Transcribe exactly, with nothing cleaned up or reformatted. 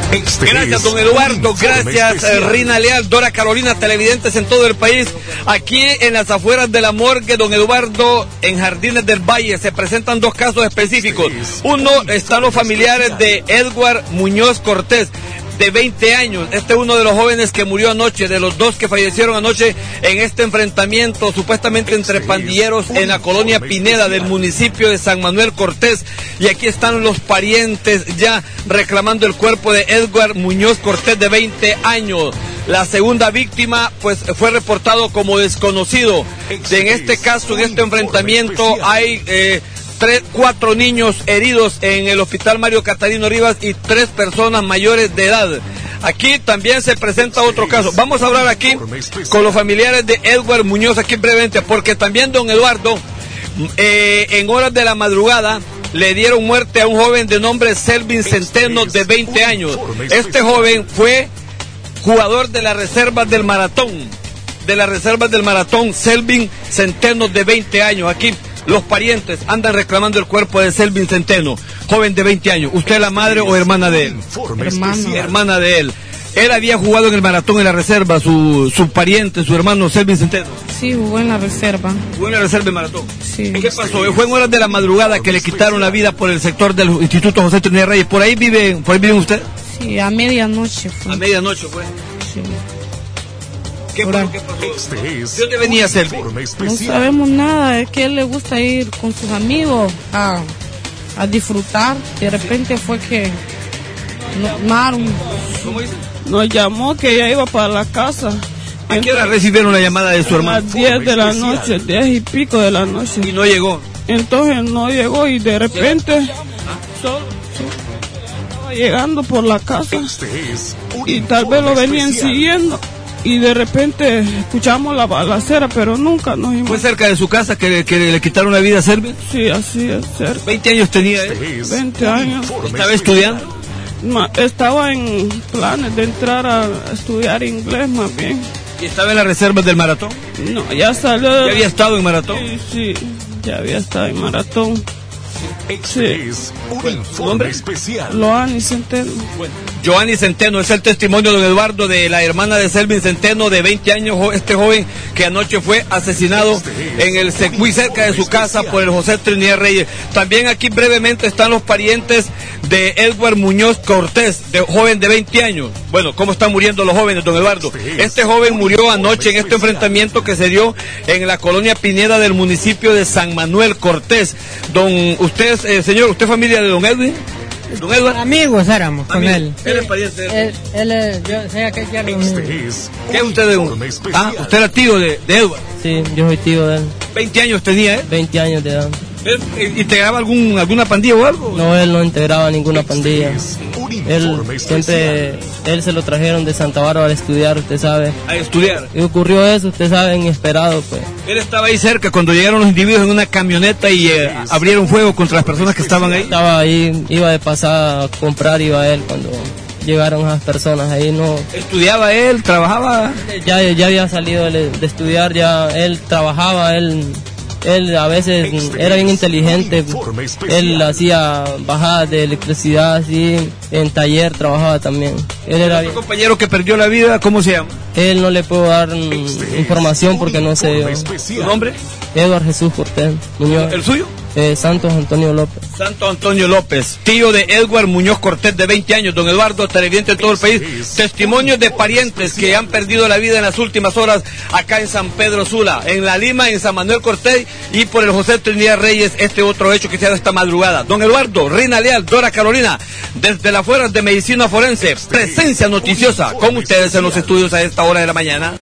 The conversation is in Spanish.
Este gracias, don Eduardo, gracias, eh, Rina Leal, Dora Carolina, televidentes en todo el país. Aquí en las afueras de la morgue, don Eduardo, en Jardines del Valle, se presentan dos casos específicos. Uno, están los familiares de Edward Muñoz Cortés, de veinte años. Este es uno de los jóvenes que murió anoche, de los dos que fallecieron anoche en este enfrentamiento supuestamente entre pandilleros en la colonia Pineda del municipio de San Manuel Cortés. Y aquí están los parientes ya reclamando el cuerpo de Edward Muñoz Cortés, de veinte años. La segunda víctima pues fue reportado como desconocido. En este caso, en este enfrentamiento hay eh, Tres, cuatro niños heridos en el hospital Mario Catarino Rivas y tres personas mayores de edad. Aquí también se presenta otro caso. Vamos a hablar aquí con los familiares de Edward Muñoz, aquí brevemente, porque también don Eduardo, eh, en horas de la madrugada, le dieron muerte a un joven de nombre Selvin Centeno, de veinte años. Este joven fue jugador de las reservas del maratón, de las reservas del maratón, Selvin Centeno, de veinte años. Aquí los parientes andan reclamando el cuerpo de Selvin Centeno, joven de veinte años. ¿Usted es la madre o hermana de él? Hermano. Hermana de él. Él había jugado en el maratón en la reserva, su, su pariente, su hermano Selvin Centeno. Sí, jugó en la reserva. Jugó en la reserva de maratón. Sí. ¿Qué pasó? Fue en horas de la madrugada que le quitaron la vida por el sector del Instituto José Trinidad Reyes. ¿Por ahí vive, por ahí vive usted? Sí, a medianoche fue. A medianoche fue. Sí. ¿Qué fue lo que pasó? ¿De dónde venía Selvin? No sabemos nada, es que a él le gusta ir con sus amigos a, a disfrutar. De repente fue que nos armaron. ¿Cómo dice? Nos llamó que ya iba para la casa. ¿A qué hora recibieron la llamada de su A hermano? las diez de la noche, diez y pico de la noche. Y no llegó. Entonces no llegó y de repente solo estaba llegando por la casa y tal vez lo venían siguiendo. Y de repente escuchamos la balacera, pero nunca nos dimos. ¿Fue cerca de su casa que, que le quitaron la vida a Selvin? Sí, así es, cerca. veinte años tenía él. veinte años. ¿Estaba estudiando? Ma- Estaba en planes de entrar a estudiar inglés más bien. ¿Y estaba en las reservas del maratón? No, ya salió. ¿Ya había estado en maratón? Sí, sí, ya había estado en maratón. Este es un informe especial. Loani Centeno. Joanny Centeno, es el testimonio de don Eduardo, de la hermana de Selvin Centeno, de veinte años, este joven que anoche fue asesinado en el muy cerca de su casa por el José Trinidad Reyes. También aquí brevemente están los parientes de Edward Muñoz Cortés, de joven de veinte años. Bueno, ¿cómo están muriendo los jóvenes, don Eduardo? Este joven murió anoche en este enfrentamiento que se dio en la colonia Pineda del municipio de San Manuel Cortés. Don, usted, eh, señor, ¿usted es familia de don Edwin? ¿Don Edward? Amigos éramos con Amigo. él. Él es pariente de él. Él, él es, yo sé que ya Este es ¿Qué es usted de un? Ah, usted era tío de, de Edward. Sí, yo soy tío de él, veinte años tenía, ¿eh? veinte años de edad. ¿Él integraba algún, alguna pandilla o algo? No, él no integraba ninguna pandilla. un Él informe siempre, especial. él se lo trajeron de Santa Bárbara a estudiar, usted sabe. A estudiar. Y ocurrió eso, usted sabe, inesperado, pues. Él estaba ahí cerca cuando llegaron los individuos en una camioneta y eh, abrieron fuego contra las personas que estaban ahí. Estaba ahí, iba de pasada a comprar, iba él cuando llegaron esas personas ahí, no. Estudiaba él, trabajaba. Ya, ya había salido de, de estudiar, ya él trabajaba, él... Él a veces era bien inteligente, él hacía bajadas de electricidad, así, en taller trabajaba también. Él era Un bien. compañero que perdió la vida, ¿cómo se llama? Él no le puedo dar mm, información porque no sé yo. ¿Su nombre? Edward Jesús Cortés Muñoz, ¿El suyo? eh, Santos Antonio López. Santo Antonio López, tío de Edward Muñoz Cortés, de veinte años. Don Eduardo, televidente de todo el país. Testimonios de parientes que han perdido la vida en las últimas horas acá en San Pedro Sula, en La Lima, en San Manuel Cortés y por el José Trinidad Reyes, este otro hecho que se ha dado esta madrugada. Don Eduardo, Rina Leal, Dora Carolina, desde las afueras de Medicina Forense, presencia noticiosa con ustedes en los estudios a esta hora de la mañana.